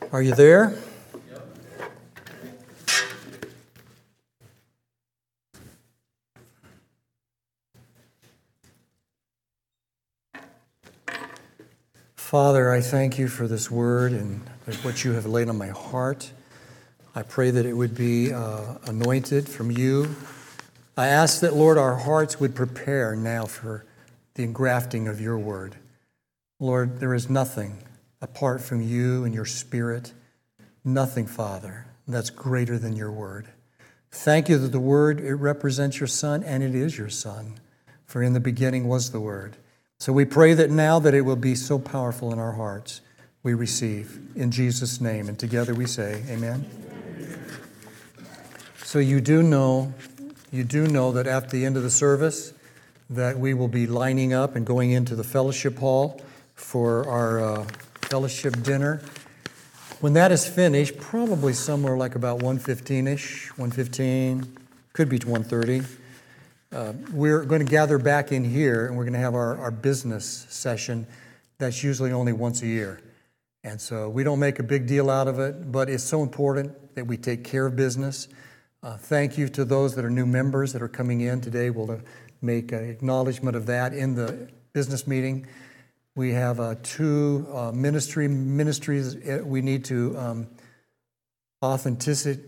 Are you there? Father, I thank you for this word and what you have laid on my heart. I pray that it would be anointed from you. I ask that, Lord, our hearts would prepare now for the engrafting of your word. Lord, there is nothing apart from you and your Spirit. Nothing, Father, that's greater than your word. Thank you that the word, it represents your Son, and it is your Son. For in the beginning was the word. So we pray that now that it will be so powerful in our hearts, we receive in Jesus' name. And together we say, amen. So you do know that at the end of the service that we will be lining up and going into the fellowship hall for our fellowship dinner. When that is finished, probably somewhere like about 1:15-ish, 1:15, could be to 1:30. We're going to gather back in here, and we're going to have our business session. That's usually only once a year. And so we don't make a big deal out of it, but it's so important that we take care of business. Thank you to those that are new members that are coming in today. We'll make an acknowledgement of that in the business meeting. We have two ministries we need to authenticate,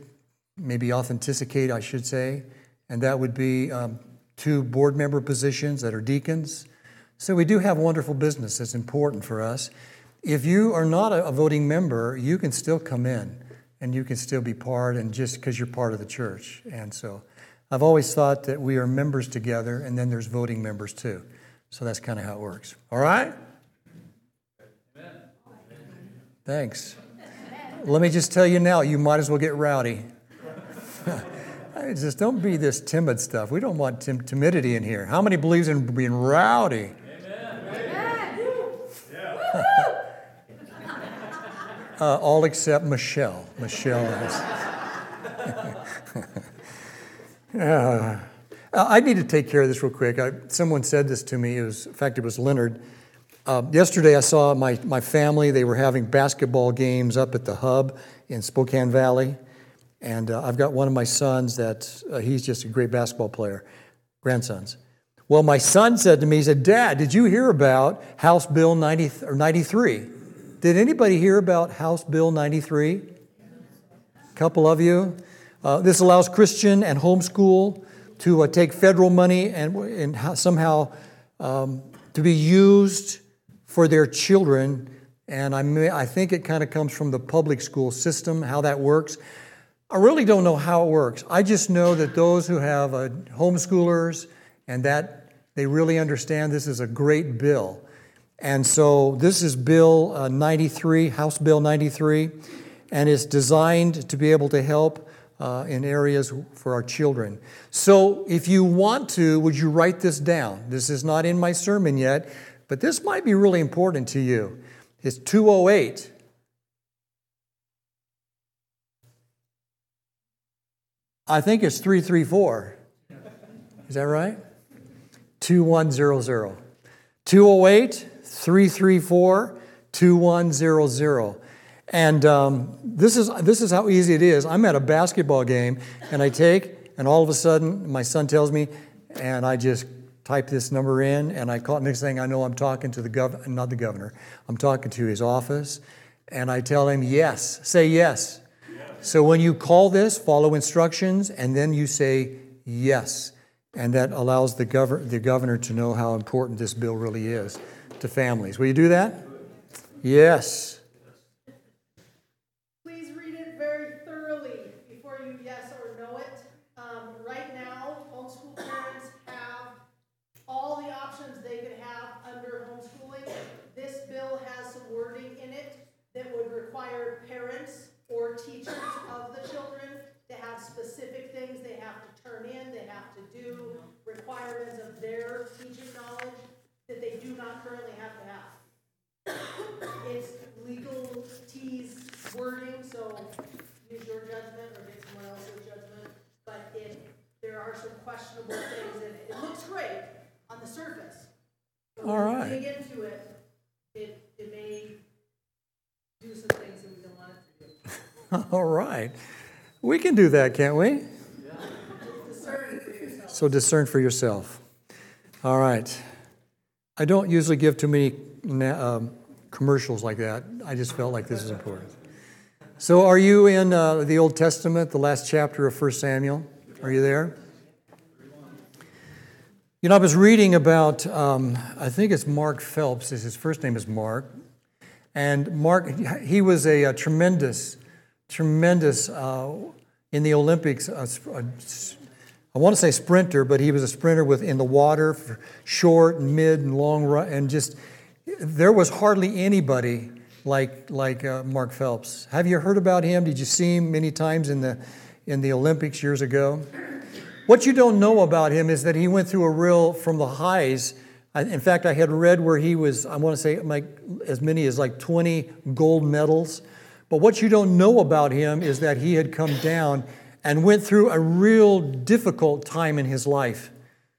I should say, and that would be two board member positions that are deacons. So we do have wonderful business that's important for us. If you are not a voting member, you can still come in and you can still be part, and just because you're part of the church. And so I've always thought that we are members together, and then there's voting members too. So that's kind of how it works. All right? Amen. Thanks. Let me just tell you now, you might as well get rowdy. Just don't be this timid stuff. We don't want timidity in here. How many believes in being rowdy? Amen. All except Michelle. Michelle is. I need to take care of this real quick. Someone said this to me. In fact, it was Leonard. Yesterday, I saw my family. They were having basketball games up at the Hub in Spokane Valley. And I've got one of my sons that he's just a great basketball player, grandsons. Well, my son said to me, he said, "Dad, did you hear about House Bill 93? Did anybody hear about House Bill 93? A couple of you. This allows Christian and homeschool to take federal money and somehow to be used for their children. And I think it kind of comes from the public school system, how that works. I really don't know how it works. I just know that those who have homeschoolers and that they really understand this is a great bill. And so this is Bill 93, House Bill 93, and it's designed to be able to help in areas for our children. So if you want to, would you write this down? This is not in my sermon yet, but this might be really important to you. It's 208. I think it's 334. Is that right? 2100. 208-334-2100. And this is how easy it is. I'm at a basketball game, and and all of a sudden, my son tells me, and I just type this number in, and I call. Next thing I know, I'm talking to not the governor. I'm talking to his office, and I tell him, yes, say yes. So when you call this, follow instructions, and then you say yes. And that allows the governor to know how important this bill really is to families. Will you do that? Yes. Please read it very thoroughly before you yes or no it. Right now, homeschool parents have all the options they could have under homeschooling. This bill has some wording in it that would require parents or teachers of the children to have specific things they have to turn in, they have to do, requirements of their teaching knowledge that they do not currently have to have. It's legal tease wording, so use your judgment or get someone else's judgment, but there are some questionable things in it. It looks great on the surface, but when you dig into it, it may do some things that we don't want it to do. All right. We can do that, can't we? So discern for yourself. All right. I don't usually give too many commercials like that. I just felt like this is important. So are you in the Old Testament, the last chapter of 1 Samuel? Are you there? You know, I was reading about, I think it's Mark Phelps. His first name is Mark. And Mark, he was a tremendous in the Olympics, I want to say sprinter, but he was a sprinter in the water, for short and mid and long run, and just, there was hardly anybody like Mark Phelps. Have you heard about him? Did you see him many times in the Olympics years ago? What you don't know about him is that he went through from the highs. In fact, I had read where he was, I want to say as many as 20 gold medals. But what you don't know about him is that he had come down and went through a real difficult time in his life.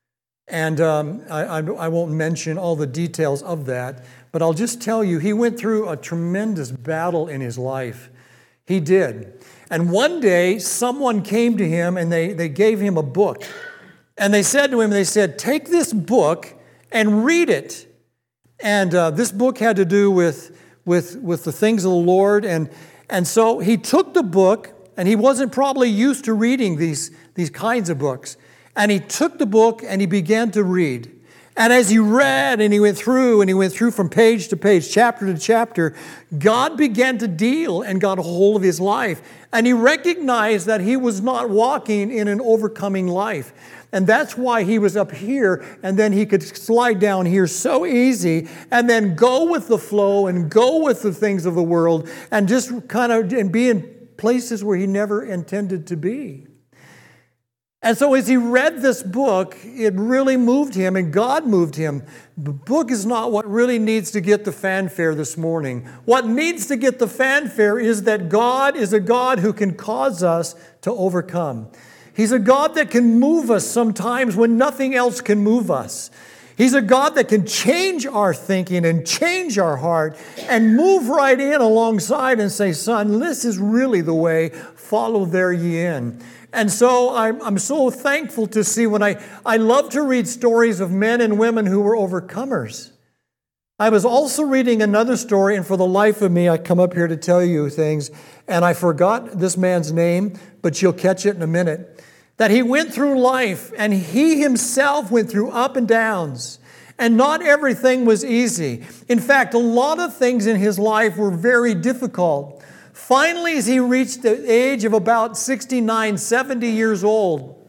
And I won't mention all the details of that, but I'll just tell you, he went through a tremendous battle in his life. He did. And one day, someone came to him and they gave him a book. And they said to him, take this book and read it. And this book had to do with the things of the Lord. And so he took the book, and he wasn't probably used to reading these kinds of books. And he took the book and he began to read. And as he read and he went through from page to page, chapter to chapter, God began to deal and got a hold of his life. And he recognized that he was not walking in an overcoming life. And that's why he was up here, and then he could slide down here so easy, and then go with the flow and go with the things of the world, and just and be in places where he never intended to be. And so as he read this book, it really moved him, and God moved him. The book is not what really needs to get the fanfare this morning. What needs to get the fanfare is that God is a God who can cause us to overcome. He's a God that can move us sometimes when nothing else can move us. He's a God that can change our thinking and change our heart and move right in alongside and say, son, this is really the way, follow there ye in. And so I'm so thankful to see I love to read stories of men and women who were overcomers. I was also reading another story, and for the life of me, I come up here to tell you things, and I forgot this man's name, but you'll catch it in a minute. That he went through life, and he himself went through up and downs, and not everything was easy. In fact, a lot of things in his life were very difficult. Finally, as he reached the age of about 69, 70 years old,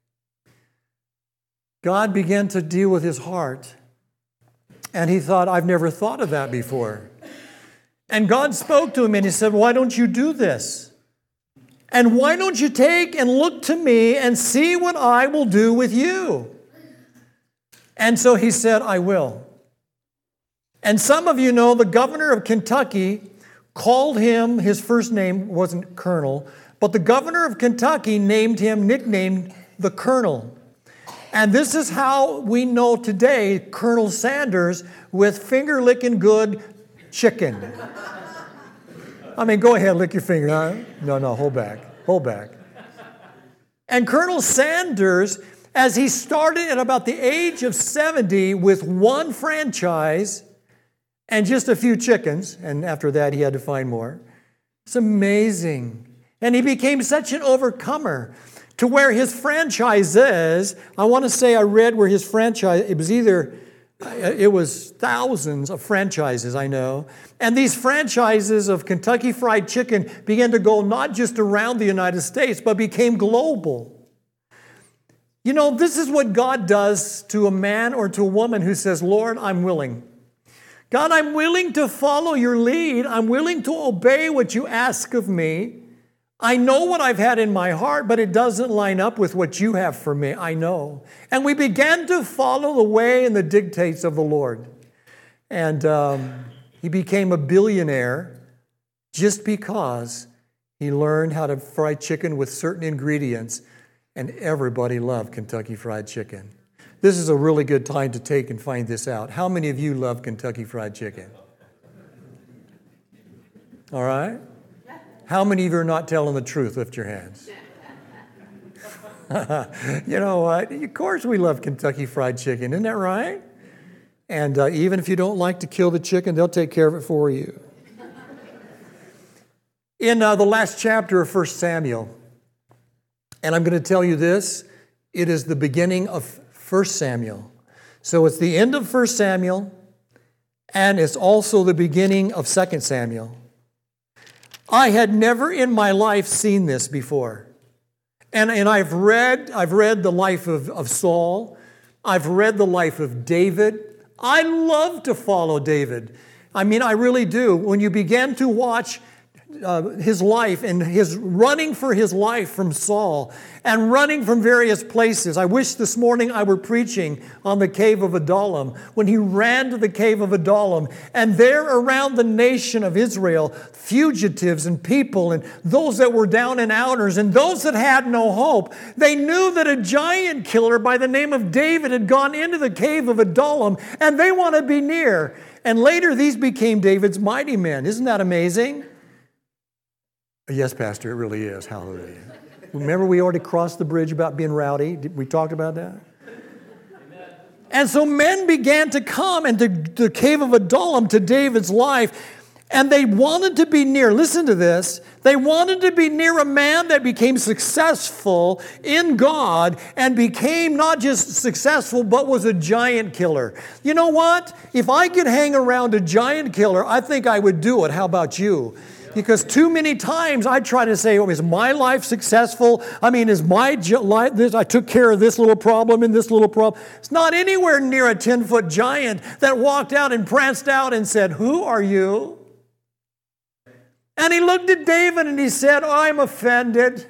God began to deal with his heart. And he thought, I've never thought of that before. And God spoke to him and he said, why don't you do this? And why don't you take and look to me and see what I will do with you? And so he said, I will. And some of you know the governor of Kentucky called him, his first name wasn't Colonel, but the governor of Kentucky nicknamed the Colonel. And this is how we know today Colonel Sanders with finger-licking good chicken. I mean, go ahead, lick your finger. No, hold back. And Colonel Sanders, as he started at about the age of 70 with one franchise and just a few chickens, and after that he had to find more. It's amazing. And he became such an overcomer to where his franchises, I want to say I read where his franchise, it was thousands of franchises, I know. And these franchises of Kentucky Fried Chicken began to go not just around the United States, but became global. You know, this is what God does to a man or to a woman who says, Lord, I'm willing. God, I'm willing to follow your lead. I'm willing to obey what you ask of me. I know what I've had in my heart, but it doesn't line up with what you have for me. I know. And we began to follow the way and the dictates of the Lord. And he became a billionaire just because he learned how to fry chicken with certain ingredients, and everybody loved Kentucky Fried Chicken. This is a really good time to take and find this out. How many of you love Kentucky Fried Chicken? All right? How many of you are not telling the truth? Lift your hands. You know what? Of course we love Kentucky Fried Chicken. Isn't that right? And even if you don't like to kill the chicken, they'll take care of it for you. In the last chapter of 1 Samuel, and I'm going to tell you this, it is the beginning of 1 Samuel. So it's the end of 1 Samuel, and it's also the beginning of 2 Samuel. I had never in my life seen this before. And I've read the life of Saul. I've read the life of David. I love to follow David. I mean, I really do. When you begin to watch his life and his running for his life from Saul and running from various places. I wish this morning I were preaching on the cave of Adullam, when he ran to the cave of Adullam, and there around the nation of Israel, fugitives and people and those that were down and outers and those that had no hope, they knew that a giant killer by the name of David had gone into the cave of Adullam, and they want to be near. And later these became David's mighty men. Isn't that amazing? Yes, Pastor, it really is. Hallelujah. Remember we already crossed the bridge about being rowdy? We talked about that? Amen. And so men began to come into the cave of Adullam to David's life, and they wanted to be near. Listen to this. They wanted to be near a man that became successful in God and became not just successful, but was a giant killer. You know what? If I could hang around a giant killer, I think I would do it. How about you? Because too many times I try to say, oh, is my life successful? I mean, is my life this? I took care of this little problem and this little problem. It's not anywhere near a 10-foot giant that walked out and pranced out and said, who are you? And he looked at David and he said, I'm offended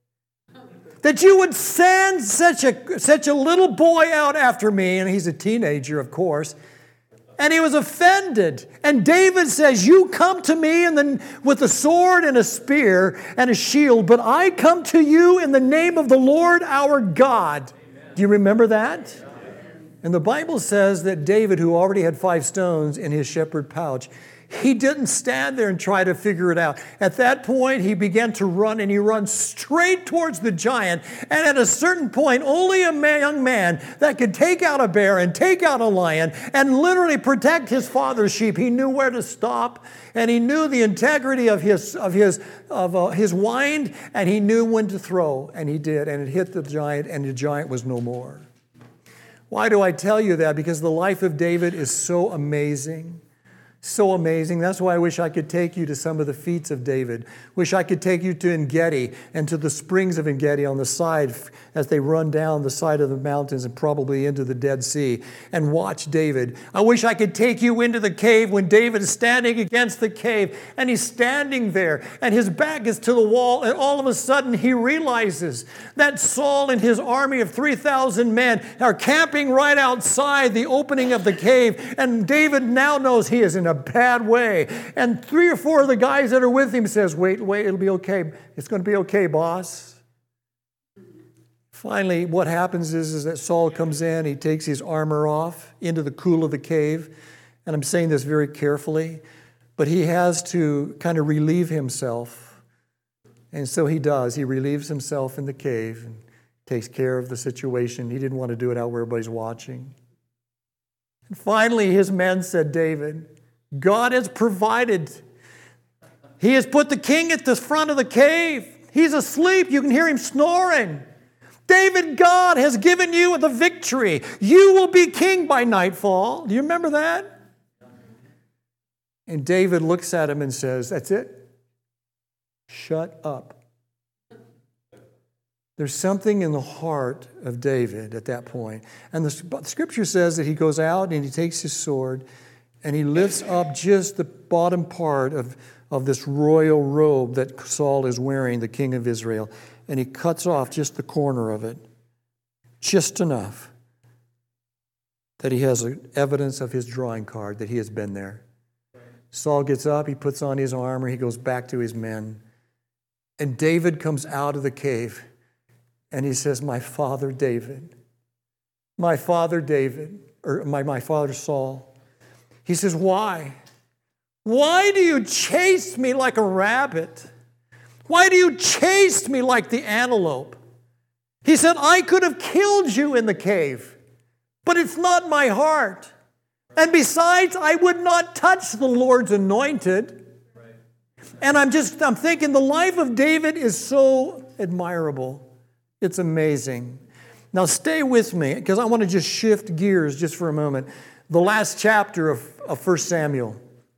that you would send such a little boy out after me. And he's a teenager, of course. And he was offended. And David says, you come to me with a sword and a spear and a shield, but I come to you in the name of the Lord our God. Amen. Do you remember that? And the Bible says that David, who already had 5 stones in his shepherd pouch, he didn't stand there and try to figure it out. At that point, he began to run, and he runs straight towards the giant. And at a certain point, only a young man that could take out a bear and take out a lion and literally protect his father's sheep. He knew where to stop, and he knew the integrity of his wind, and he knew when to throw, and he did. And it hit the giant, and the giant was no more. Why do I tell you that? Because the life of David is so amazing. So amazing. That's why I wish I could take you to some of the feats of David. Wish I could take you to En-Gedi and to the springs of En-Gedi on the side as they run down the side of the mountains and probably into the Dead Sea and watch David. I wish I could take you into the cave when David is standing against the cave and he's standing there and his back is to the wall, and all of a sudden he realizes that Saul and his army of 3,000 men are camping right outside the opening of the cave, and David now knows he is in a bad way. And 3 or 4 of the guys that are with him says, wait, it'll be okay. It's going to be okay, boss. Finally, what happens is that Saul comes in, he takes his armor off into the cool of the cave. And I'm saying this very carefully, but he has to kind of relieve himself. And so he does. He relieves himself in the cave and takes care of the situation. He didn't want to do it out where everybody's watching. And finally, his men said, David, God has provided. He has put the king at the front of the cave. He's asleep. You can hear him snoring. David, God has given you the victory. You will be king by nightfall. Do you remember that? And David looks at him and says, that's it. Shut up. There's something in the heart of David at that point. And the scripture says that he goes out and he takes his sword and he lifts up just the bottom part of this royal robe that Saul is wearing, the king of Israel. And he cuts off just the corner of it, just enough that he has evidence of his drawing card that he has been there. Saul gets up, he puts on his armor, he goes back to his men. And David comes out of the cave and he says, my father David, my father Saul. He says, why? Why do you chase me like a rabbit? Why do you chase me like the antelope? He said, I could have killed you in the cave, but it's not my heart. And besides, I would not touch the Lord's anointed. And I'm thinking the life of David is so admirable. It's amazing. Now stay with me, because I want to just shift gears just for a moment. The last chapter of 1 Samuel.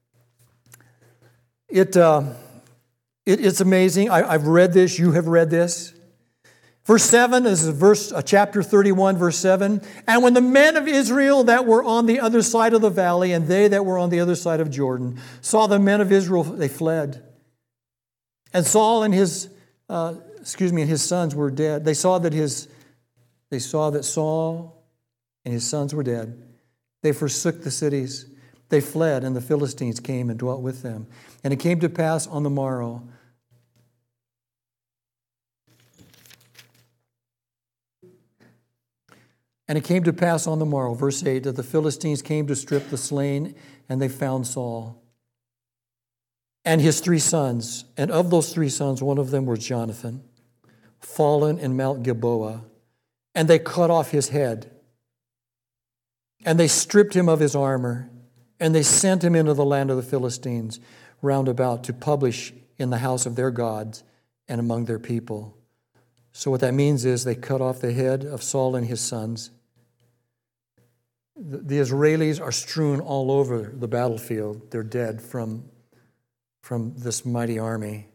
It's amazing. I've read this. You have read this. Verse 7 is chapter 31, verse 7. And when the men of Israel that were on the other side of the valley, and they that were on the other side of Jordan, saw the men of Israel, they fled. And Saul and his sons were dead. They saw that Saul and his sons were dead. They forsook the cities. They fled, and the Philistines came and dwelt with them. And it came to pass on the morrow. And it came to pass on the morrow, verse 8, that the Philistines came to strip the slain, and they found Saul and his 3 sons. And of those 3 sons, one of them was Jonathan, fallen in Mount Gilboa. And they cut off his head. And they stripped him of his armor. And they sent him into the land of the Philistines round about to publish in the house of their gods and among their people. So what that means is they cut off the head of Saul and his sons. The Israelis are strewn all over the battlefield. They're dead from this mighty army.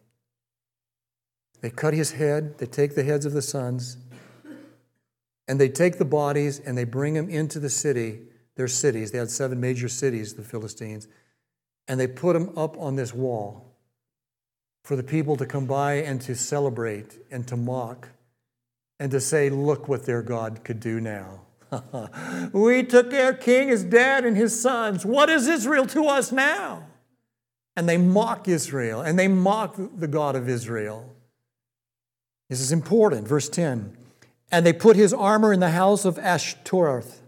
They cut his head. They take the heads of the sons. And they take the bodies and they bring them into the city, their cities. They had 7 major cities, the Philistines. And they put them up on this wall for the people to come by and to celebrate and to mock and to say, look what their God could do now. We took their king, his dad, and his sons. What is Israel to us now? And they mock Israel, and they mock the God of Israel. This is important. Verse 10. And they put his armor in the house of Ashtoreth.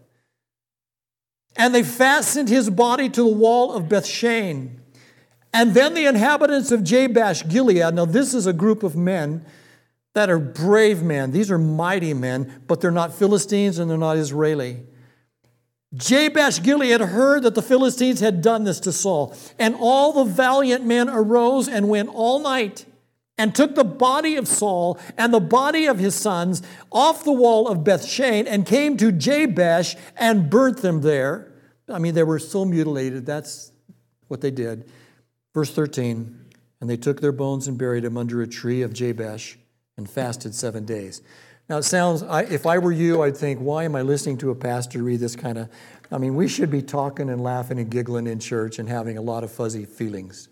And they fastened his body to the wall of Bethshan. And then the inhabitants of Jabesh Gilead, now this is a group of men that are brave men. These are mighty men, but they're not Philistines and they're not Israeli. Jabesh Gilead heard that the Philistines had done this to Saul. And all the valiant men arose and went all night and took the body of Saul and the body of his sons off the wall of Bethshan and came to Jabesh and burnt them there. I mean, they were so mutilated. That's what they did. Verse 13, and they took their bones and buried them under a tree of Jabesh and fasted 7 days. Now it sounds, if I were you, I'd think, why am I listening to a pastor read this kind of, I mean, we should be talking and laughing and giggling in church and having a lot of fuzzy feelings.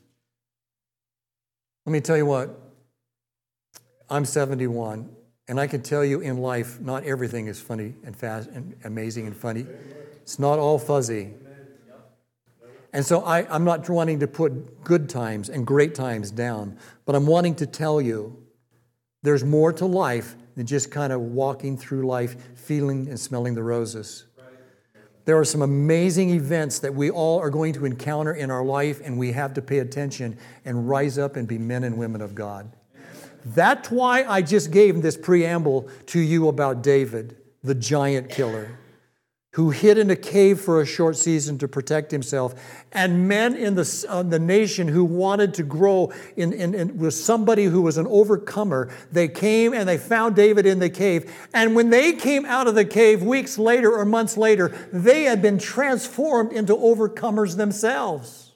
Let me tell you what, I'm 71, and I can tell you in life, not everything is funny and fast and amazing and funny. It's not all fuzzy. And so I'm not wanting to put good times and great times down, but I'm wanting to tell you there's more to life than just kind of walking through life, feeling and smelling the roses. There are some amazing events that we all are going to encounter in our life, and we have to pay attention and rise up and be men and women of God. That's why I just gave this preamble to you about David, the giant killer, who hid in a cave for a short season to protect himself, and men in the nation who wanted to grow with somebody who was an overcomer. They came and they found David in the cave, and when they came out of the cave weeks later or months later, they had been transformed into overcomers themselves.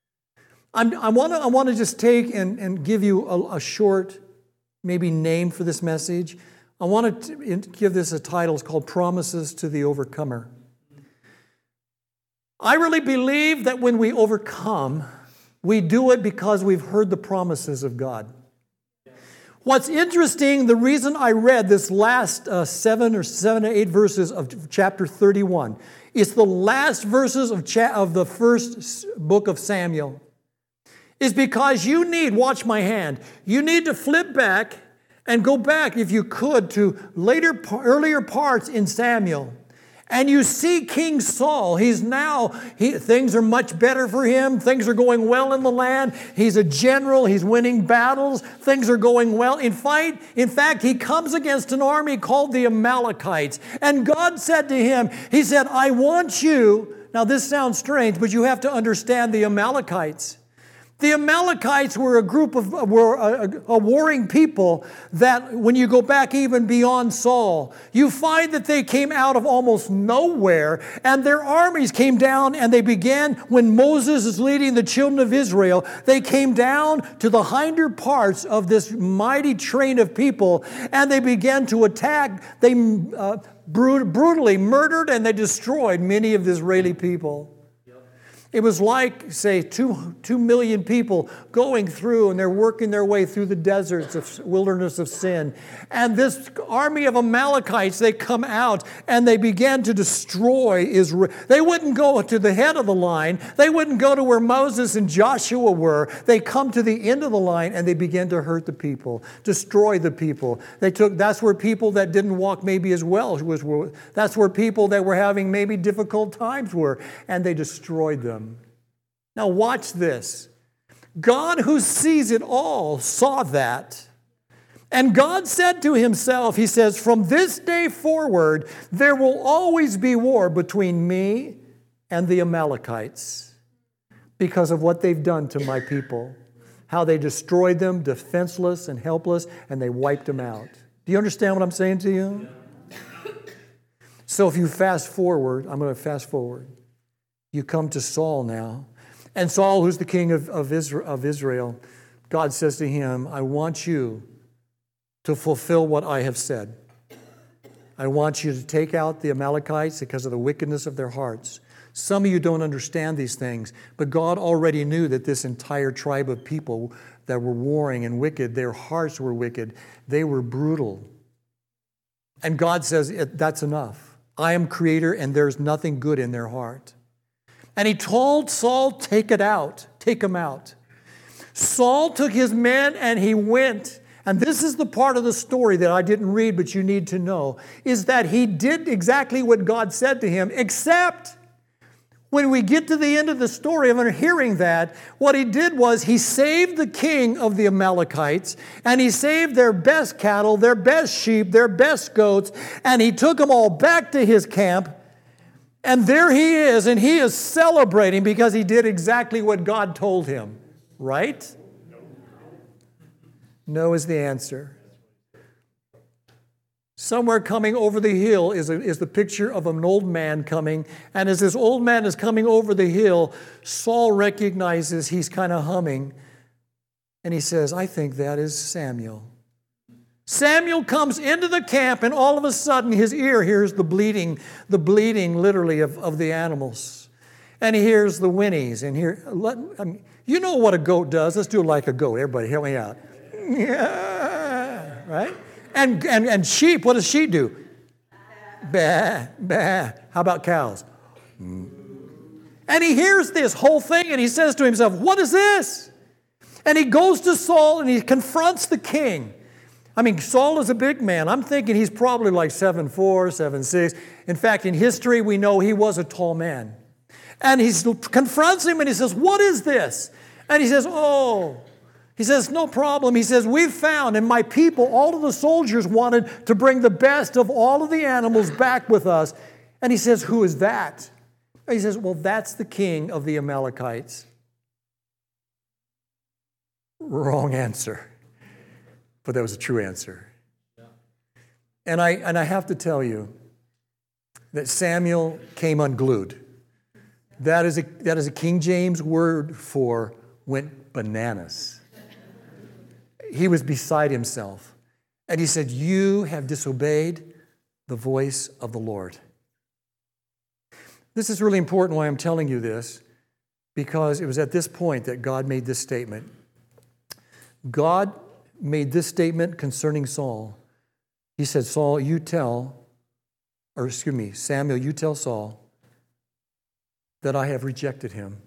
I want to just take and give you a short, maybe name for this message. I want to give this a title. It's called Promises to the Overcomer. I really believe that when we overcome, we do it because we've heard the promises of God. What's interesting, the reason I read this last 7 or 8 verses of chapter 31, it's the last verses of the first book of Samuel, is because you need, watch my hand, you need to flip back and go back, if you could, to earlier parts in Samuel. And you see King Saul, things are much better for him. Things are going well in the land. He's a general. He's winning battles. Things are going well. In fact, he comes against an army called the Amalekites. And God said to him, he said, I want you. Now this sounds strange, but you have to understand the Amalekites. The Amalekites were a warring people that when you go back even beyond Saul, you find that they came out of almost nowhere, and their armies came down, and they began, when Moses is leading the children of Israel, they came down to the hinder parts of this mighty train of people, and they began to attack. They brutally murdered and they destroyed many of the Israeli people. It was like, say, 2 million people going through, and they're working their way through the deserts of wilderness of sin. And this army of Amalekites, they come out and they began to destroy Israel. They wouldn't go to the head of the line. They wouldn't go to where Moses and Joshua were. They come to the end of the line and they began to hurt the people, destroy the people. That's where people that didn't walk maybe as well that's where people that were having maybe difficult times were, and they destroyed them. Now watch this. God, who sees it all, saw that. And God said to himself, he says, from this day forward, there will always be war between me and the Amalekites because of what they've done to my people, how they destroyed them, defenseless and helpless, and they wiped them out. Do you understand what I'm saying to you? So if you fast forward, I'm going to fast forward. You come to Saul now. And Saul, who's the king of Israel, God says to him, I want you to fulfill what I have said. I want you to take out the Amalekites because of the wickedness of their hearts. Some of you don't understand these things, but God already knew that this entire tribe of people that were warring and wicked, their hearts were wicked. They were brutal. And God says, that's enough. I am creator and there's nothing good in their heart. And he told Saul, take them out. Saul took his men and he went. And this is the part of the story that I didn't read, but you need to know, is that he did exactly what God said to him, except when we get to the end of the story of hearing that, what he did was he saved the king of the Amalekites, and he saved their best cattle, their best sheep, their best goats, and he took them all back to his camp. And there he is, and he is celebrating because he did exactly what God told him. Right? No is the answer. Somewhere coming over the hill is the picture of an old man coming. And as this old man is coming over the hill, Saul recognizes he's kind of humming. And he says, I think that is Samuel. Samuel comes into the camp, and all of a sudden his ear hears the bleating literally of the animals. And he hears the whinnies. And you know what a goat does. Let's do it like a goat. Everybody, help me out. Yeah, right? And sheep, what does sheep do? Bah, bah. How about cows? And he hears this whole thing, and he says to himself, what is this? And he goes to Saul, and he confronts the king. I mean, Saul is a big man. I'm thinking he's probably like 7'4", 7'6". In fact, in history, we know he was a tall man. And he confronts him and he says, what is this? And he says, he says, no problem. He says, we've found, and my people, all of the soldiers wanted to bring the best of all of the animals back with us. And he says, who is that? And he says, well, that's the king of the Amalekites. Wrong answer. But that was a true answer. Yeah. And I have to tell you that Samuel came unglued. That is a King James word for went bananas. He was beside himself. And he said, you have disobeyed the voice of the Lord. This is really important why I'm telling you this, because it was at this point that God made this statement. God made this statement concerning Saul. He said, Samuel, you tell Saul that I have rejected him.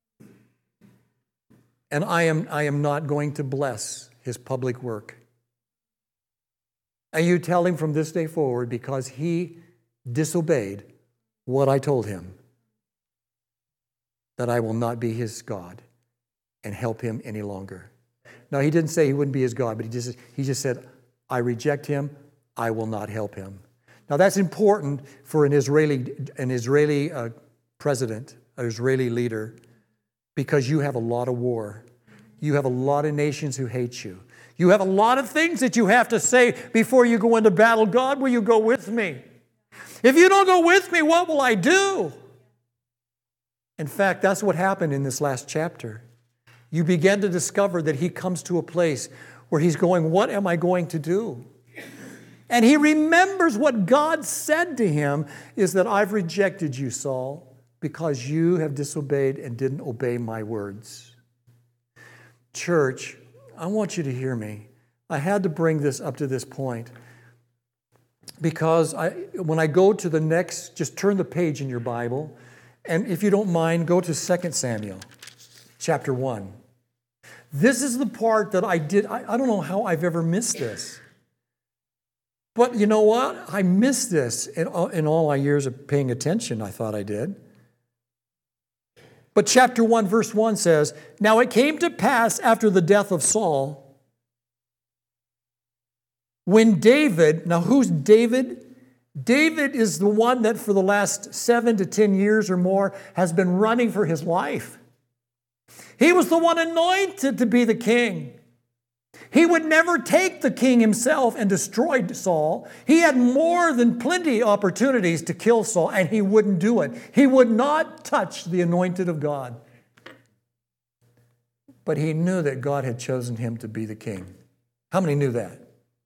And I am not going to bless his public work. And you tell him from this day forward, because he disobeyed what I told him, that I will not be his God and help him any longer. Now, he didn't say he wouldn't be his God, but he just said, I reject him, I will not help him. Now, that's important for an Israeli president, an Israeli leader, because you have a lot of war. You have a lot of nations who hate you. You have a lot of things that you have to say before you go into battle. God, will you go with me? If you don't go with me, what will I do? In fact, that's what happened in this last chapter. You begin to discover that he comes to a place where he's going, what am I going to do? And he remembers what God said to him is that I've rejected you, Saul, because you have disobeyed and didn't obey my words. Church, I want you to hear me. I had to bring this up to this point because when I go to the next, just turn the page in your Bible, and if you don't mind, go to 2 Samuel chapter 1. This is the part that I don't know how I've ever missed this. But you know what? I missed this in all my years of paying attention. I thought I did. But chapter 1, verse 1 says, now it came to pass after the death of Saul, when David, now who's David? David is the one that for the last 7 to 10 years or more has been running for his life. He was the one anointed to be the king. He would never take the king himself and destroy Saul. He had more than plenty of opportunities to kill Saul, and he wouldn't do it. He would not touch the anointed of God. But he knew that God had chosen him to be the king. How many knew that?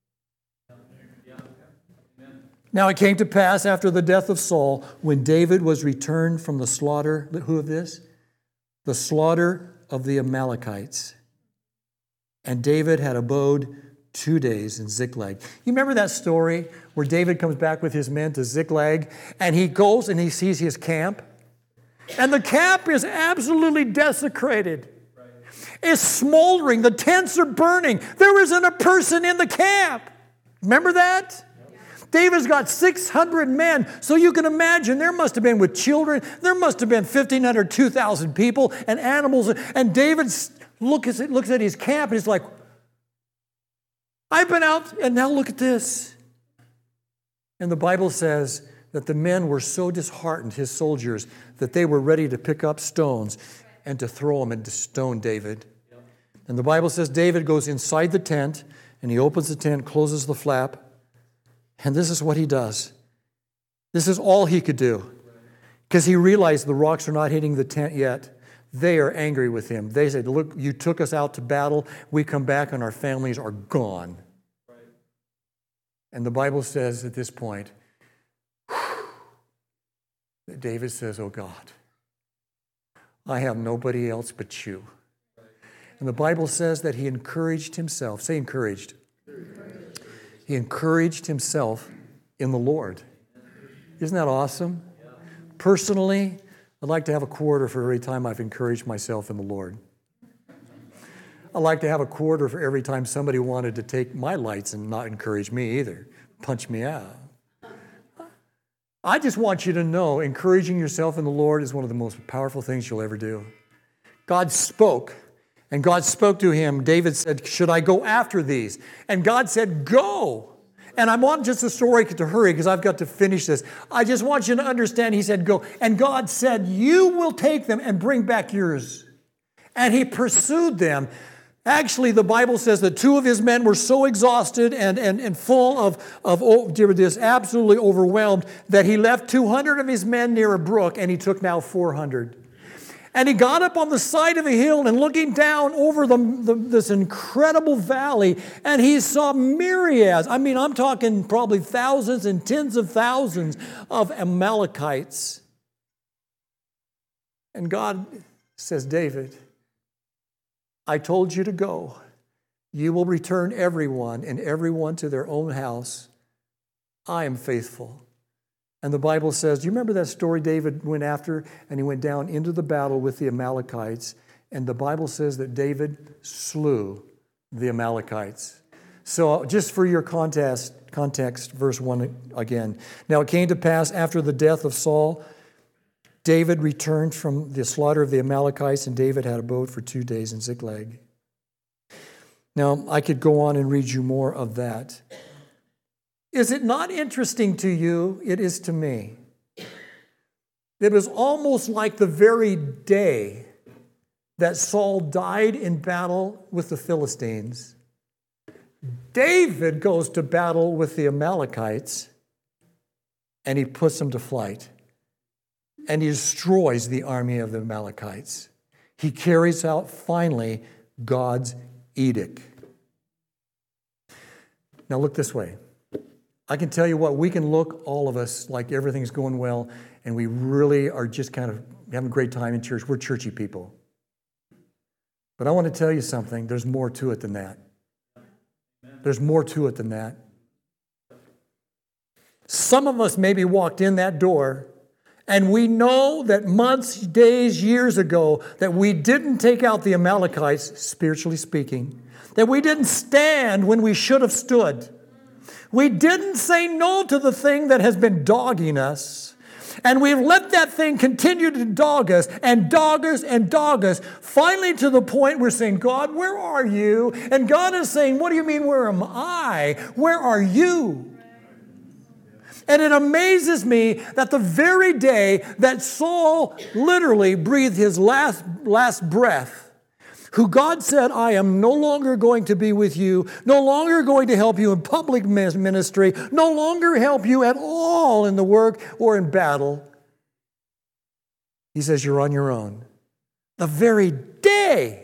Now it came to pass after the death of Saul, when David was returned from the slaughter, who of this? The slaughter of the Amalekites. And David had abode 2 days in Ziklag. You remember that story where David comes back with his men to Ziklag, and he goes and he sees his camp? And the camp is absolutely desecrated. It's smoldering. The tents are burning. There isn't a person in the camp. Remember that? David's got 600 men. So you can imagine there must have been with children, there must have been 1,500, 2,000 people and animals. And David looks at his camp and he's like, I've been out and now look at this. And the Bible says that the men were so disheartened, his soldiers, that they were ready to pick up stones and to throw them and to stone David. And the Bible says David goes inside the tent and he opens the tent, closes the flap. And this is what he does. This is all he could do. Because he realized the rocks are not hitting the tent yet. They are angry with him. They said, look, you took us out to battle. We come back and our families are gone. Right. And the Bible says at this point, that David says, oh God, I have nobody else but you. Right. And the Bible says that he encouraged himself. Say encouraged. He encouraged himself in the Lord. Isn't that awesome? Personally, I'd like to have a quarter for every time I've encouraged myself in the Lord. I'd like to have a quarter for every time somebody wanted to take my lights and not encourage me either, punch me out. I just want you to know, encouraging yourself in the Lord is one of the most powerful things you'll ever do. God spoke. And God spoke to him. David said, should I go after these? And God said, go. And I want just a story to hurry because I've got to finish this. I just want you to understand, he said, go. And God said, you will take them and bring back yours. And he pursued them. Actually, the Bible says that 2 of his men were so exhausted and full of this, absolutely overwhelmed, that he left 200 of his men near a brook and he took now 400. And he got up on the side of a hill and looking down over this incredible valley, and he saw myriads. I mean, I'm talking probably thousands and tens of thousands of Amalekites. And God says, David, I told you to go. You will return everyone and everyone to their own house. I am faithful. And the Bible says, do you remember that story David went after? And he went down into the battle with the Amalekites. And the Bible says that David slew the Amalekites. So just for your context, verse 1 again. Now it came to pass after the death of Saul, David returned from the slaughter of the Amalekites, and David had abode for 2 days in Ziklag. Now, I could go on and read you more of that. Is it not interesting to you? It is to me. It was almost like the very day that Saul died in battle with the Philistines, David goes to battle with the Amalekites, and he puts them to flight. And he destroys the army of the Amalekites. He carries out, finally, God's edict. Now look this way. I can tell you what, we can look, all of us, like everything's going well, and we really are just kind of having a great time in church. We're churchy people. But I want to tell you something. There's more to it than that. There's more to it than that. Some of us maybe walked in that door, and we know that months, days, years ago, that we didn't take out the Amalekites, spiritually speaking, that we didn't stand when we should have stood. We didn't say no to the thing that has been dogging us. And we've let that thing continue to dog us and dog us and dog us. Finally, to the point we're saying, God, where are you? And God is saying, what do you mean, where am I? Where are you? And it amazes me that the very day that Saul literally breathed his last breath, who God said, I am no longer going to be with you, no longer going to help you in public ministry, no longer help you at all in the work or in battle. He says, you're on your own. The very day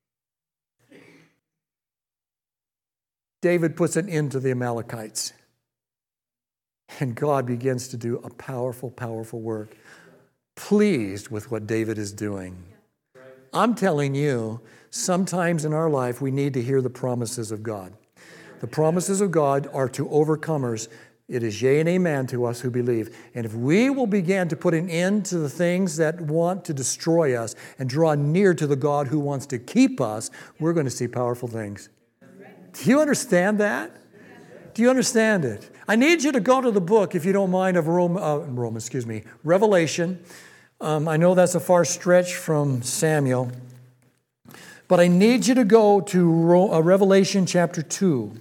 David puts an end to the Amalekites. And God begins to do a powerful, powerful work. Pleased with what David is doing. I'm telling you, sometimes in our life we need to hear the promises of God. The promises of God are to overcomers. It is yea and amen to us who believe. And if we will begin to put an end to the things that want to destroy us and draw near to the God who wants to keep us, we're going to see powerful things. Do you understand that? Do you understand it? I need you to go to the book, if you don't mind, of Revelation. I know that's a far stretch from Samuel, but I need you to go to Revelation chapter 2.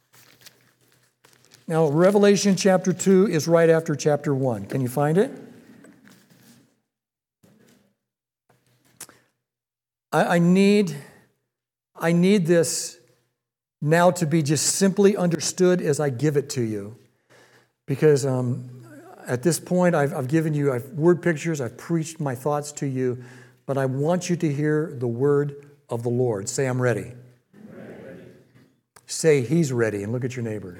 Now, Revelation chapter 2 is right after chapter 1. Can you find it? I need this now to be just simply understood as I give it to you. Because at this point, I've given you word pictures, I've preached my thoughts to you, but I want you to hear the word of the Lord. Say, I'm ready. Ready. Say, He's ready, and look at your neighbor.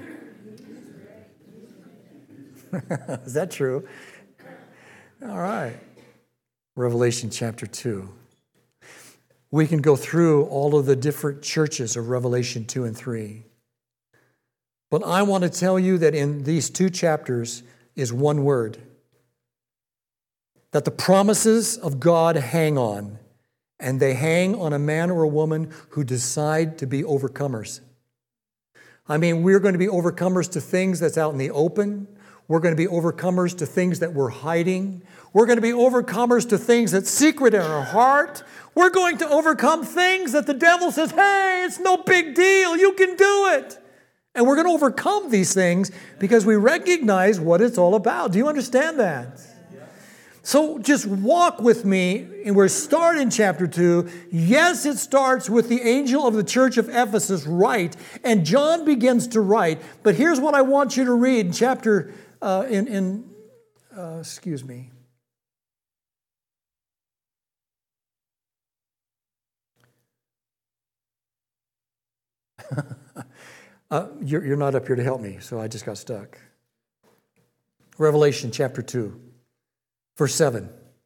Is that true? All right. Revelation chapter 2. We can go through all of the different churches of Revelation 2 and 3. But I want to tell you that in these 2 chapters is one word. That the promises of God hang on. And they hang on a man or a woman who decide to be overcomers. I mean, we're going to be overcomers to things that's out in the open. We're going to be overcomers to things that we're hiding. We're going to be overcomers to things that's secret in our heart. We're going to overcome things that the devil says, hey, it's no big deal. You can do it. And we're going to overcome these things because we recognize what it's all about. Do you understand that? So just walk with me, and we're starting chapter 2. Yes, it starts with the angel of the church of Ephesus write, and John begins to write. But here's what I want you to read in chapter, excuse me. You're not up here to help me, so I just got stuck. Revelation chapter 2, verse 7.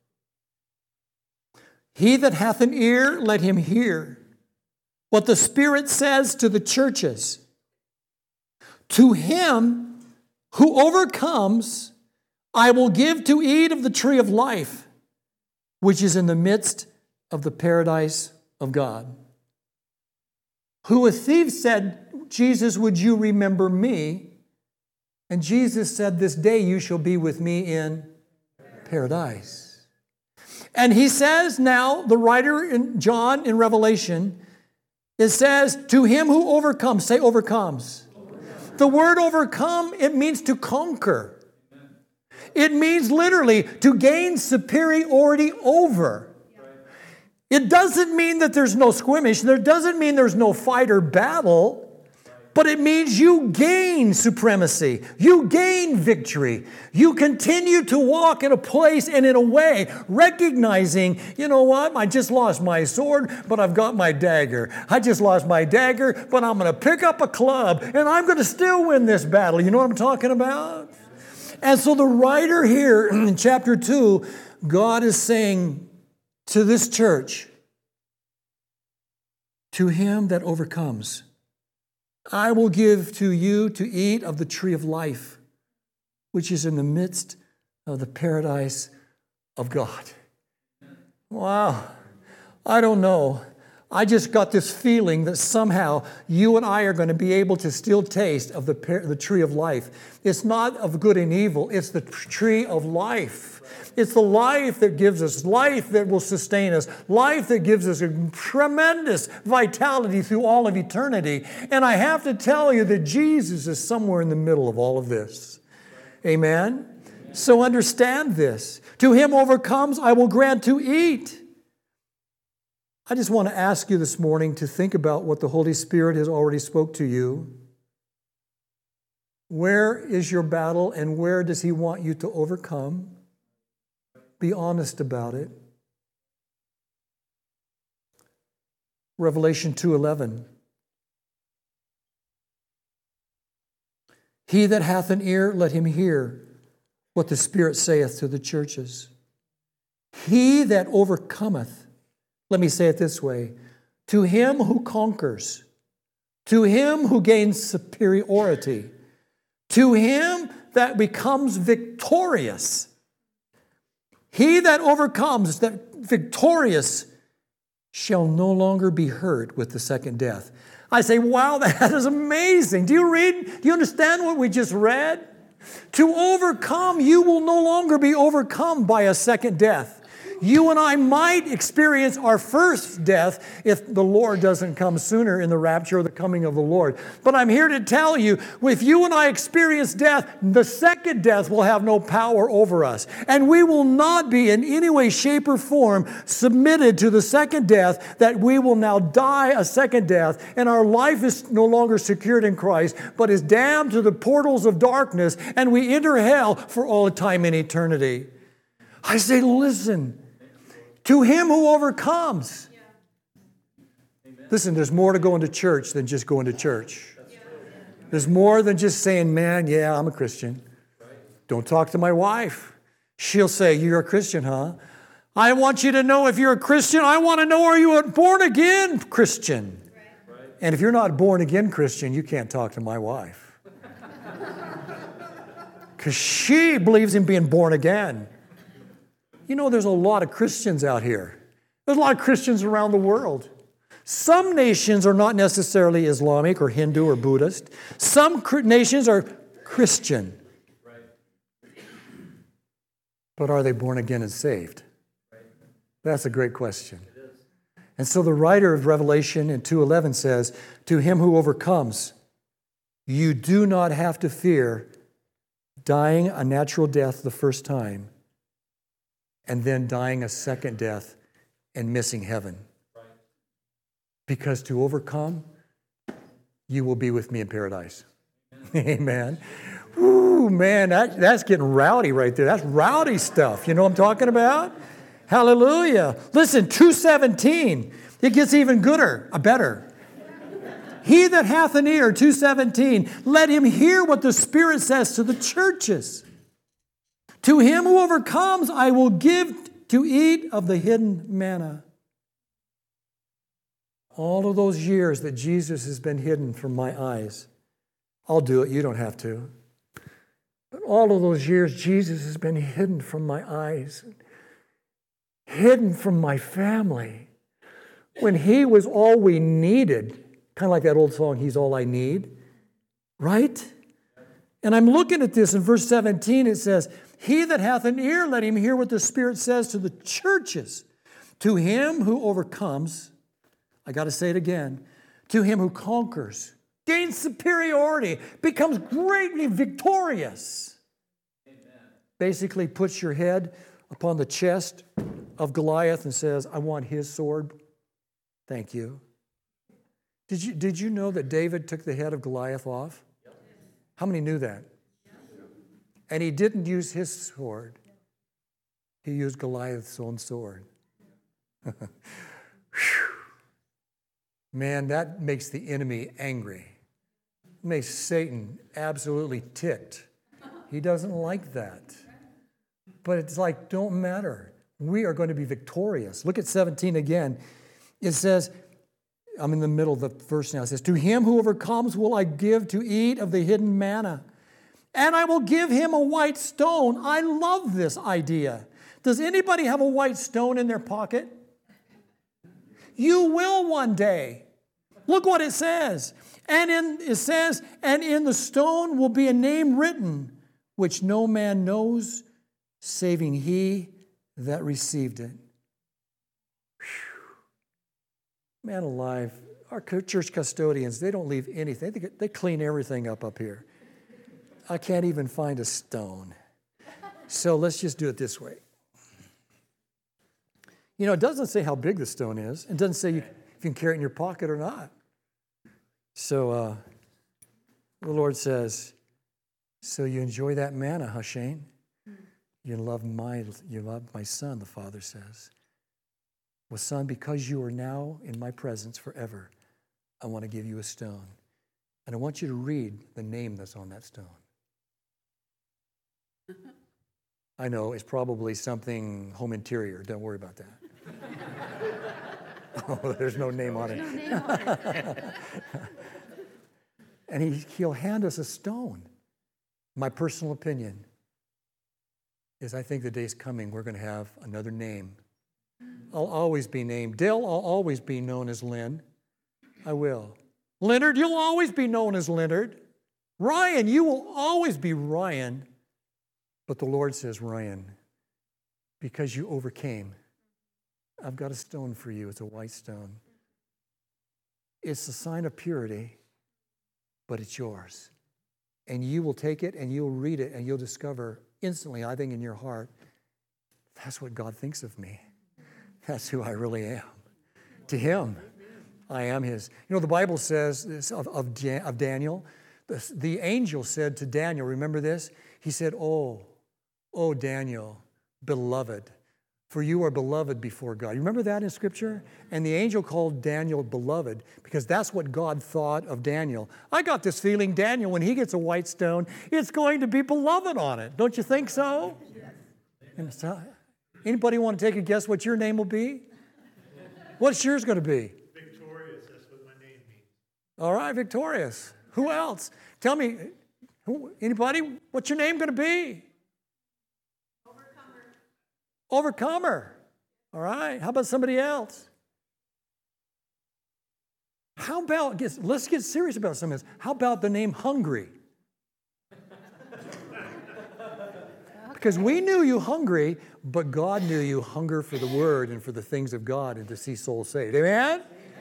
He that hath an ear, let him hear what the Spirit says to the churches. To him who overcomes, I will give to eat of the tree of life, which is in the midst of the paradise of God. Who a thief said Jesus, would you remember me? And Jesus said, this day you shall be with me in paradise. And he says now, the writer in John in Revelation, it says, to him who overcomes, say overcomes. The word overcome, it means to conquer. It means literally to gain superiority over. It doesn't mean that there's no skirmish. There doesn't mean there's no fight or battle. But it means you gain supremacy. You gain victory. You continue to walk in a place and in a way, recognizing, you know what? I just lost my sword, but I've got my dagger. I just lost my dagger, but I'm going to pick up a club and I'm going to still win this battle. You know what I'm talking about? And so the writer here in chapter 2, God is saying to this church, to him that overcomes, I will give to you to eat of the tree of life, which is in the midst of the paradise of God. Wow. I don't know. I just got this feeling that somehow you and I are going to be able to still taste of the tree of life. It's not of good and evil. It's the tree of life. It's the life that gives us, life that will sustain us, life that gives us a tremendous vitality through all of eternity. And I have to tell you that Jesus is somewhere in the middle of all of this. Amen? So understand this. To him overcomes, I will grant to eat. I just want to ask you this morning to think about what the Holy Spirit has already spoke to you. Where is your battle and where does he want you to overcome? Be honest about it. Revelation 2:11. He that hath an ear, let him hear what the Spirit saith to the churches. He that overcometh, let me say it this way, to him who conquers, to him who gains superiority, to him that becomes victorious, he that overcomes, that victorious, shall no longer be hurt with the second death. I say, wow, that is amazing. Do you understand what we just read? To overcome, you will no longer be overcome by a second death. You and I might experience our first death if the Lord doesn't come sooner in the rapture or the coming of the Lord. But I'm here to tell you, if you and I experience death, the second death will have no power over us. And we will not be in any way, shape, or form submitted to the second death, that we will now die a second death, and our life is no longer secured in Christ, but is damned to the portals of darkness, and we enter hell for all time and eternity. I say, listen, to him who overcomes. Listen, there's more to going to church than just going to church. There's more than just saying, man, yeah, I'm a Christian. Don't talk to my wife. She'll say, you're a Christian, huh? I want you to know if you're a Christian, I want to know, are you a born-again Christian? And if you're not a born-again Christian, you can't talk to my wife. Because she believes in being born again. You know, there's a lot of Christians out here. There's a lot of Christians around the world. Some nations are not necessarily Islamic or Hindu or Buddhist. Some nations are Christian. But are they born again and saved? That's a great question. And so the writer of Revelation in 2:11 says, to him who overcomes, you do not have to fear dying a natural death the first time, and then dying a second death and missing heaven. Because to overcome, you will be with me in paradise. Amen. Ooh, man, that's getting rowdy right there. That's rowdy stuff. You know what I'm talking about? Hallelujah. Listen, 2:17. It gets even gooder, better. He that hath an ear, 2:17, let him hear what the Spirit says to the churches. To him who overcomes, I will give to eat of the hidden manna. All of those years that Jesus has been hidden from my eyes. I'll do it, you don't have to. But all of those years, Jesus has been hidden from my eyes. Hidden from my family. When he was all we needed Kind of like that old song, He's All I Need, right? And I'm looking at this in verse 17, it says, he that hath an ear, let him hear what the Spirit says to the churches. To him who overcomes, I got to say it again, to him who conquers, gains superiority, becomes greatly victorious. Amen. Basically puts your head upon the chest of Goliath and says, I want his sword. Thank you. Did you know that David took the head of Goliath off? How many knew that? And he didn't use his sword. He used Goliath's own sword. Man, that makes the enemy angry. It makes Satan absolutely ticked. He doesn't like that. But it's like, don't matter. We are going to be victorious. Look at 17 again. It says, I'm in the middle of the verse now. It says, to him who overcomes will I give to eat of the hidden manna, and I will give him a white stone. I love this idea. Does anybody have a white stone in their pocket? You will one day. Look what it says. And in the stone will be a name written, which no man knows, saving he that received it. Whew. Man alive, our church custodians, they don't leave anything. They clean everything up here. I can't even find a stone. So let's just do it this way. You know, it doesn't say how big the stone is. It doesn't say if you can carry it in your pocket or not. So the Lord says, so you enjoy that manna, huh, Shane? You love my son, the Father says. Well, son, because you are now in my presence forever, I want to give you a stone. And I want you to read the name that's on that stone. I know, it's probably something home interior. Don't worry about that. Oh, there's no name on it. And he'll hand us a stone. My personal opinion is I think the day's coming we're going to have another name. I'll always be named Dale. I'll always be known as Lynn. I will. Leonard, you'll always be known as Leonard. Ryan, you will always be Ryan. But the Lord says, Ryan, because you overcame, I've got a stone for you. It's a white stone. It's a sign of purity, but it's yours. And you will take it and you'll read it and you'll discover instantly, I think in your heart, that's what God thinks of me. That's who I really am. To him, I am his. You know, the Bible says of Daniel, the angel said to Daniel, remember this? He said, oh, Daniel, beloved, for you are beloved before God. You remember that in Scripture? And the angel called Daniel beloved because that's what God thought of Daniel. I got this feeling Daniel, when he gets a white stone, it's going to be beloved on it. Don't you think so? Yes. Anybody want to take a guess what your name will be? What's yours going to be? Victorious, that's what my name means. All right, victorious. Who else? Tell me, anybody? What's your name going to be? Overcomer. All right. How about somebody else? How about, let's get serious about some of this. How about the name Hungry? Because we knew you hungry, but God knew you hunger for the Word and for the things of God and to see souls saved. Amen?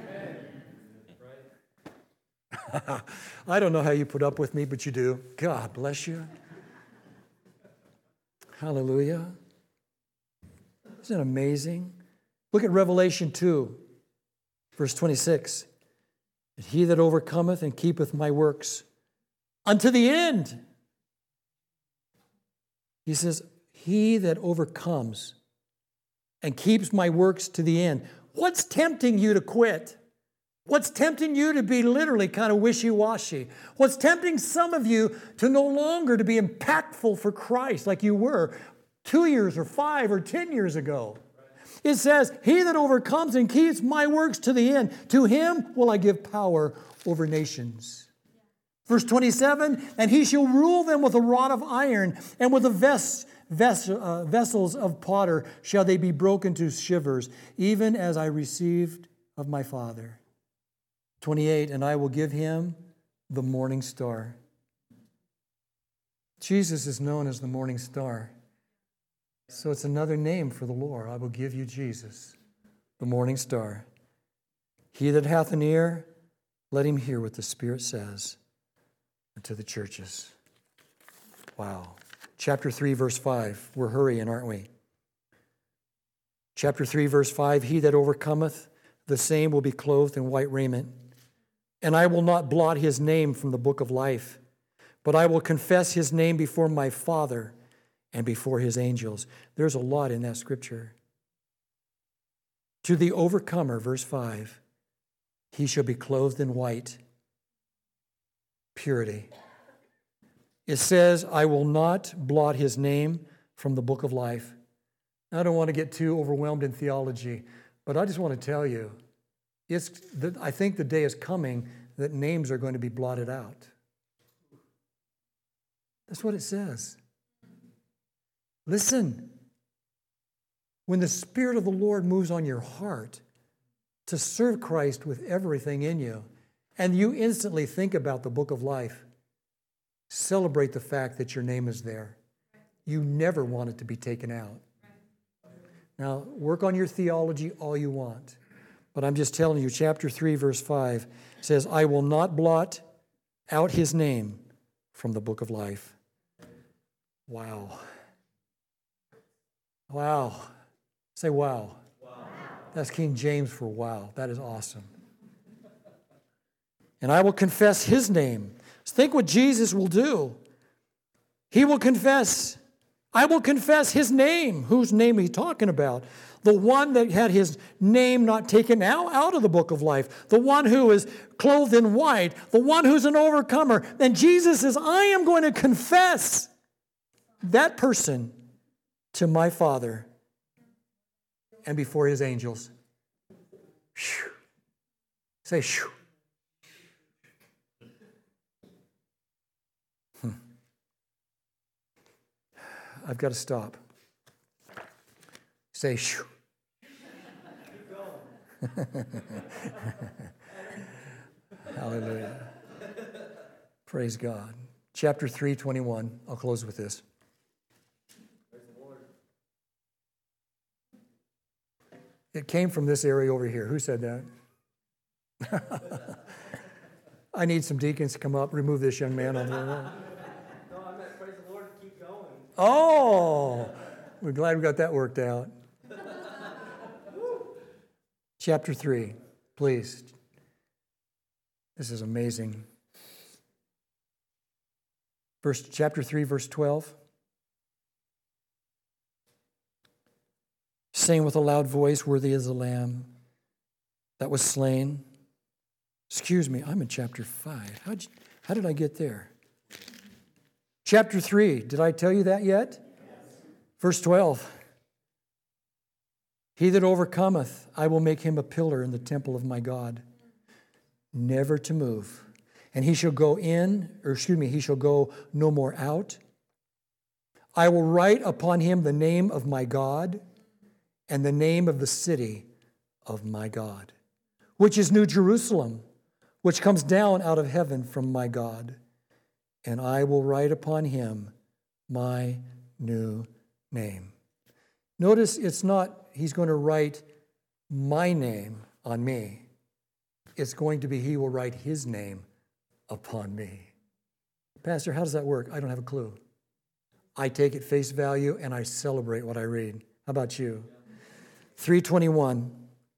Amen. I don't know how you put up with me, but you do. God bless you. Hallelujah. Isn't it amazing? Look at Revelation 2, verse 26. He that overcometh and keepeth my works unto the end. He says, he that overcomes and keeps my works to the end. What's tempting you to quit? What's tempting you to be literally kind of wishy-washy? What's tempting some of you to no longer to be impactful for Christ like you were 2 years or 5 or 10 years ago? It says, he that overcomes and keeps my works to the end, to him will I give power over nations. Verse 27, and he shall rule them with a rod of iron, and with the vessels of potter shall they be broken to shivers, even as I received of my Father. 28, and I will give him the morning star. Jesus is known as the morning star. So it's another name for the Lord. I will give you Jesus, the morning star. He that hath an ear, let him hear what the Spirit says to the churches. Wow. Chapter 3, verse 5. We're hurrying, aren't we? Chapter 3, verse 5. He that overcometh, the same will be clothed in white raiment. And I will not blot his name from the book of life, but I will confess his name before my Father and before his angels. There's a lot in that scripture. To the overcomer, verse 5, he shall be clothed in white, purity. It says, I will not blot his name from the book of life. I don't want to get too overwhelmed in theology, but I just want to tell you, I think the day is coming that names are going to be blotted out. That's what it says. Listen, when the Spirit of the Lord moves on your heart to serve Christ with everything in you, and you instantly think about the book of life, celebrate the fact that your name is there. You never want it to be taken out. Now, work on your theology all you want. But I'm just telling you, chapter 3, verse 5 says, I will not blot out his name from the book of life. Wow. Wow. Say wow. Wow. That's King James for wow. That is awesome. And I will confess his name. Think what Jesus will do. He will confess. I will confess his name. Whose name are you talking about? The one that had his name not taken out of the book of life. The one who is clothed in white. The one who's an overcomer. Then Jesus says, I am going to confess that person to my Father and before his angels. Whew. Say, shoo. I've got to stop. Say, shoo. Hallelujah. Praise God. Chapter 3, 21. I'll close with this. It came from this area over here. Who said that? I need some deacons to come up, remove this young man on the No, I meant praise the Lord, keep going. Oh, we're glad we got that worked out. Chapter 3, please. This is amazing. Chapter 3, verse 12. Saying with a loud voice, worthy is the Lamb that was slain. Excuse me, I'm in chapter 5. How did I get there? Chapter 3, did I tell you that yet? Yes. Verse 12. He that overcometh, I will make him a pillar in the temple of my God, never to move. And he shall go he shall go no more out. I will write upon him the name of my God and the name of the city of my God, which is New Jerusalem, which comes down out of heaven from my God. And I will write upon him my new name. Notice it's not he's going to write my name on me. It's going to be he will write his name upon me. Pastor, how does that work? I don't have a clue. I take it face value and I celebrate what I read. How about you? 3:21.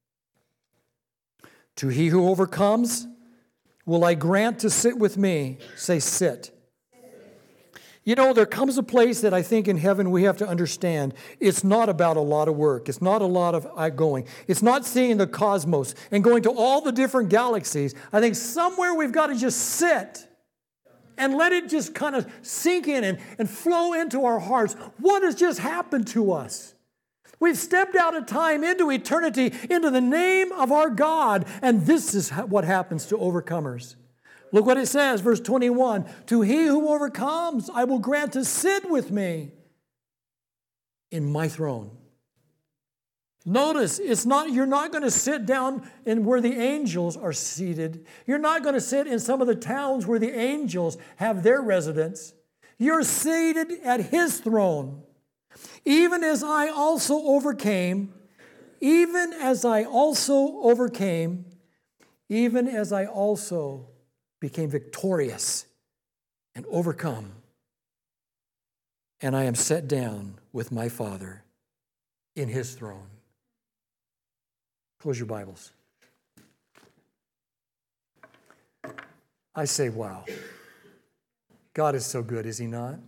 To he who overcomes, will I grant to sit with me. Say, sit. You know, there comes a place that I think in heaven we have to understand. It's not about a lot of work. It's not a lot of going. It's not seeing the cosmos and going to all the different galaxies. I think somewhere we've got to just sit and let it just kind of sink in and flow into our hearts. What has just happened to us? We've stepped out of time into eternity, into the name of our God, and this is what happens to overcomers. Look what it says, verse 21. To he who overcomes, I will grant to sit with me in my throne. Notice, you're not going to sit down in where the angels are seated. You're not going to sit in some of the towns where the angels have their residence. You're seated at his throne. Even as I also overcame, even as I also overcame, even as I also became victorious and overcome. And I am set down with my Father in his throne. Close your Bibles. I say, wow. God is so good, is he not?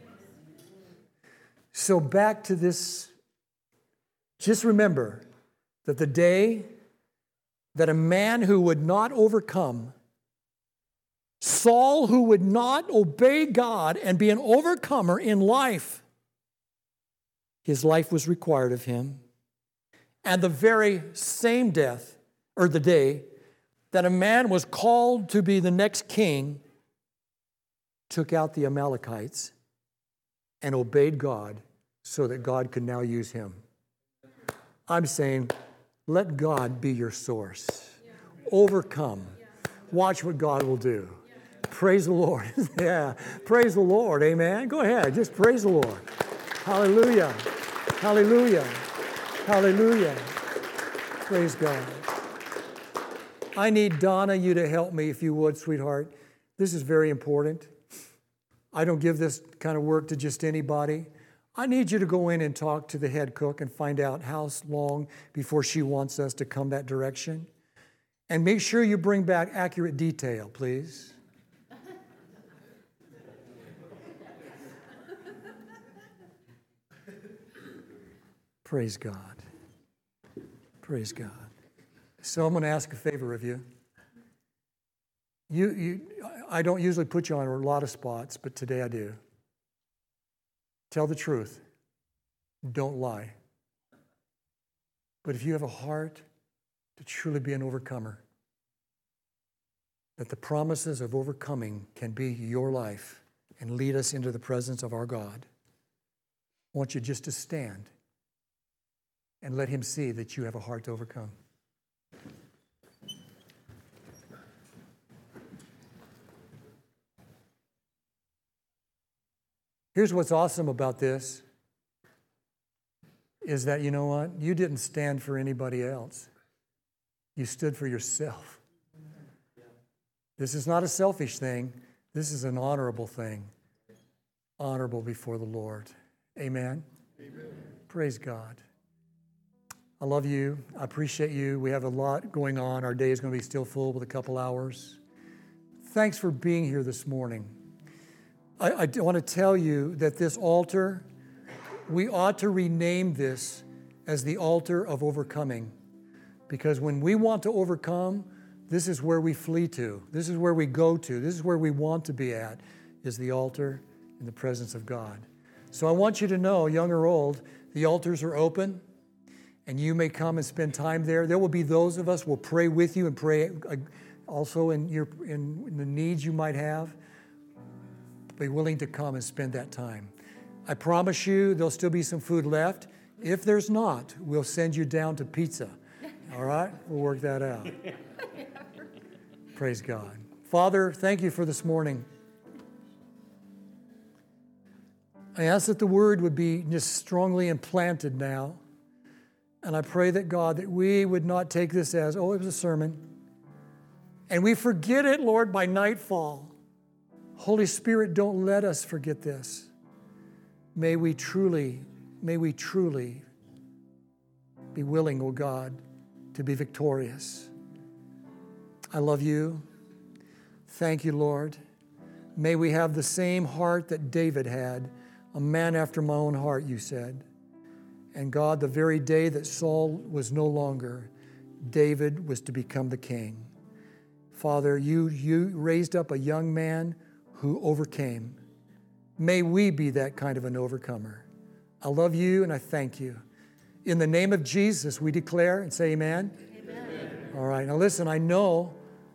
So back to this, just remember that the day that a man who would not overcome, Saul who would not obey God and be an overcomer in life, his life was required of him. And the very same death, or the day, that a man was called to be the next king, took out the Amalekites and obeyed God so that God could now use him. I'm saying, let God be your source. Overcome. Watch what God will do. Praise the Lord. Yeah, praise the Lord. Amen. Go ahead. Just praise the Lord. Hallelujah. Hallelujah. Hallelujah. Praise God. I need Donna, you to help me if you would, sweetheart. This is very important. I don't give this kind of work to just anybody. I need you to go in and talk to the head cook and find out how long before she wants us to come that direction. And make sure you bring back accurate detail, please. Praise God. Praise God. So I'm going to ask a favor of you. I don't usually put you on a lot of spots, but today I do. Tell the truth. Don't lie. But if you have a heart to truly be an overcomer, that the promises of overcoming can be your life and lead us into the presence of our God, I want you just to stand and let him see that you have a heart to overcome. Here's what's awesome about this, is that, you know what? You didn't stand for anybody else. You stood for yourself. This is not a selfish thing. This is an honorable thing. Honorable before the Lord. Amen? Amen. Praise God. I love you. I appreciate you. We have a lot going on. Our day is going to be still full with a couple hours. Thanks for being here this morning. I want to tell you that this altar, we ought to rename this as the altar of overcoming. Because when we want to overcome, this is where we flee to. This is where we go to. This is where we want to be at, is the altar in the presence of God. So I want you to know, young or old, the altars are open, and you may come and spend time there. There will be those of us who will pray with you and pray also in the needs you might have. Be willing to come and spend that time. I promise you there'll still be some food left. If there's not, we'll send you down to pizza. All right? We'll work that out. Praise God. Father, thank you for this morning. I ask that the word would be just strongly implanted now. And I pray that, God, that we would not take this as, oh, it was a sermon. And we forget it, Lord, by nightfall. Holy Spirit, don't let us forget this. May we truly be willing, oh God, to be victorious. I love you. Thank you, Lord. May we have the same heart that David had, a man after my own heart, you said. And God, the very day that Saul was no longer, David was to become the king. Father, you raised up a young man who overcame. May we be that kind of an overcomer. I love you and I thank you. In the name of Jesus, we declare and say amen. Amen. All right, now listen, I know